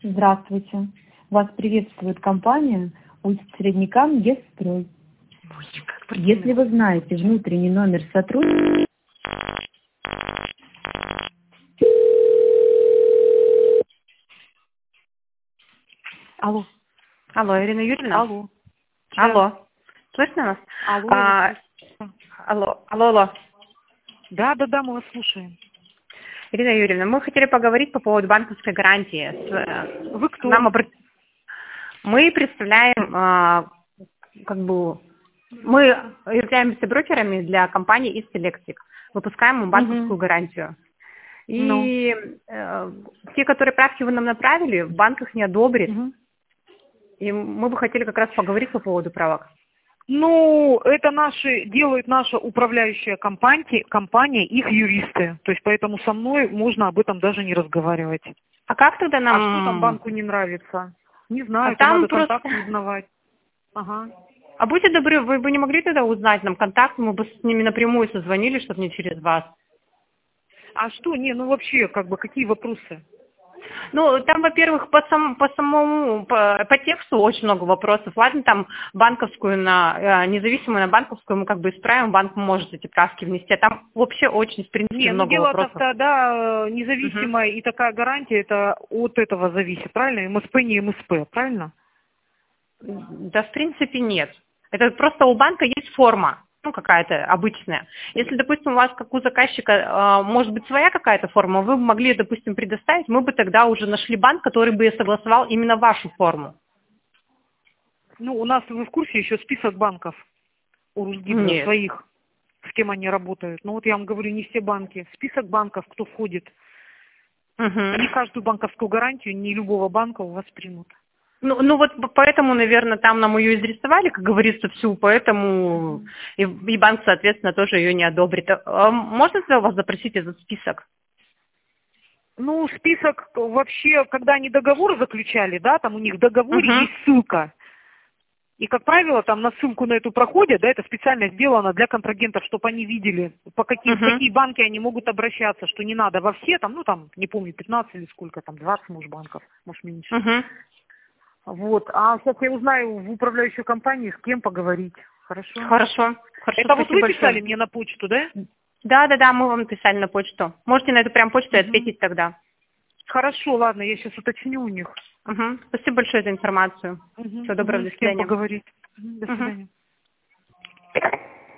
Здравствуйте. Вас приветствует компания Усть-Среднекам Ес-Строй. Если вы знаете внутренний номер сотрудника... Алло. Алло, Ирина Юрьевна? Алло. Алло. Слышно нас? Алло. Алло. Да, мы вас слушаем. Ирина Юрьевна, мы хотели поговорить по поводу банковской гарантии. Вы кто? Мы представляем, мы являемся брокерами для компании East Electric. Выпускаем банковскую гарантию. И те, которые правки вы нам направили, в банках не одобрит. И мы бы хотели как раз поговорить по поводу правок. Ну, это делает наша управляющая компания, их юристы. То есть поэтому со мной можно об этом даже не разговаривать. А как тогда нам... А что там банку не нравится? Не знаю, там надо просто... контакты узнавать. Ага. А будьте добры, вы бы не могли тогда узнать нам контакт, мы бы с ними напрямую созвонили, чтобы не через вас. А что? Вообще, какие вопросы? Ну, там, во-первых, по тексту очень много вопросов. Ладно, там банковскую независимую на банковскую мы исправим, банк может эти правки внести. А там вообще очень, в принципе, много вопросов. Дело-то, независимая и такая гарантия, это от этого зависит, правильно? МСП не МСП, правильно? Да, в принципе, нет. Это просто у банка есть форма. Какая-то обычная. Если, допустим, у вас, как у заказчика, может быть своя какая-то форма, вы бы могли, допустим, предоставить, мы бы тогда уже нашли банк, который бы согласовал именно вашу форму. У нас, вы в курсе, еще список банков у Русгидро своих, с кем они работают. Я вам говорю, не все банки. Список банков, кто входит. Не каждую банковскую гарантию, не любого банка у вас примут. Поэтому, наверное, там нам ее изрисовали, как говорится, всю, поэтому и банк, соответственно, тоже ее не одобрит. Можно тогда у вас запросить этот список? Список вообще, когда они договор заключали, да, там у них в договоре есть ссылка. И, как правило, там на ссылку на эту проходят, да, это специально сделано для контрагентов, чтобы они видели, в какие банки они могут обращаться, что не надо во все, не помню, 15 или сколько, 20, может, банков, может, меньше. А сейчас я узнаю в управляющей компании, с кем поговорить. Хорошо? Хорошо. Это вот вы писали мне на почту, да? Да, мы вам писали на почту. Можете на эту прям почту и ответить тогда. Хорошо, ладно, я сейчас уточню у них. Спасибо большое за информацию. Всего доброго, до свидания. С кем поговорить. До свидания.